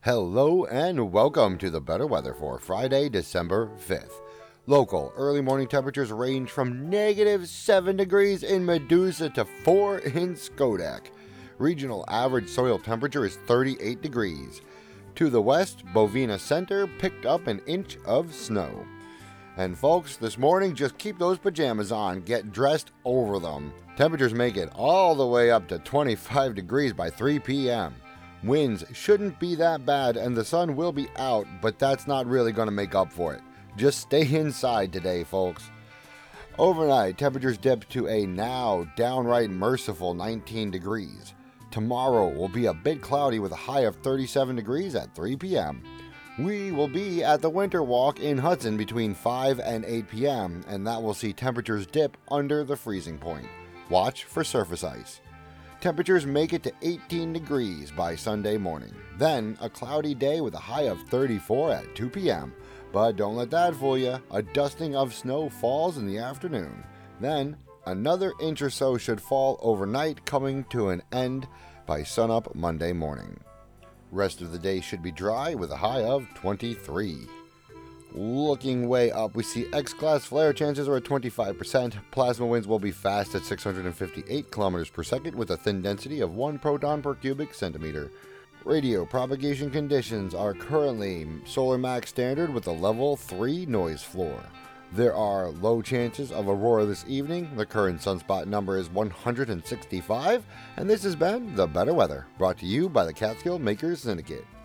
Hello and welcome to the better weather for Friday, December 5th. Local early morning temperatures range from -7 degrees in Medusa to 4 in Schodack. Regional average soil temperature is 38 degrees. To the west, Bovina Center picked up an inch of snow. And folks, this morning, just keep those pajamas on, get dressed over them. Temperatures make it all the way up to 25 degrees by 3 p.m. Winds shouldn't be that bad and the sun will be out, but that's not really going to make up for it. Just stay inside today, folks. Overnight, temperatures dip to a now downright merciful 19 degrees. Tomorrow will be a bit cloudy with a high of 37 degrees at 3 p.m. We will be at the Winter Walk in Hudson between 5 and 8 p.m., and that will see temperatures dip under the freezing point. Watch for surface ice. Temperatures make it to 18 degrees by Sunday morning. Then, a cloudy day with a high of 34 at 2 p.m. But don't let that fool you. A dusting of snow falls in the afternoon. Then, another inch or so should fall overnight, coming to an end by sunup Monday morning. Rest of the day should be dry with a high of 23. Looking way up, we see X-class flare chances are at 25%. Plasma winds will be fast at 658 kilometers per second with a thin density of 1 proton per cubic centimeter. Radio propagation conditions are currently Solar Max standard with a level 3 noise floor. There are low chances of aurora this evening. The current sunspot number is 165, and this has been The Better Weather, brought to you by the Catskill Makers Syndicate.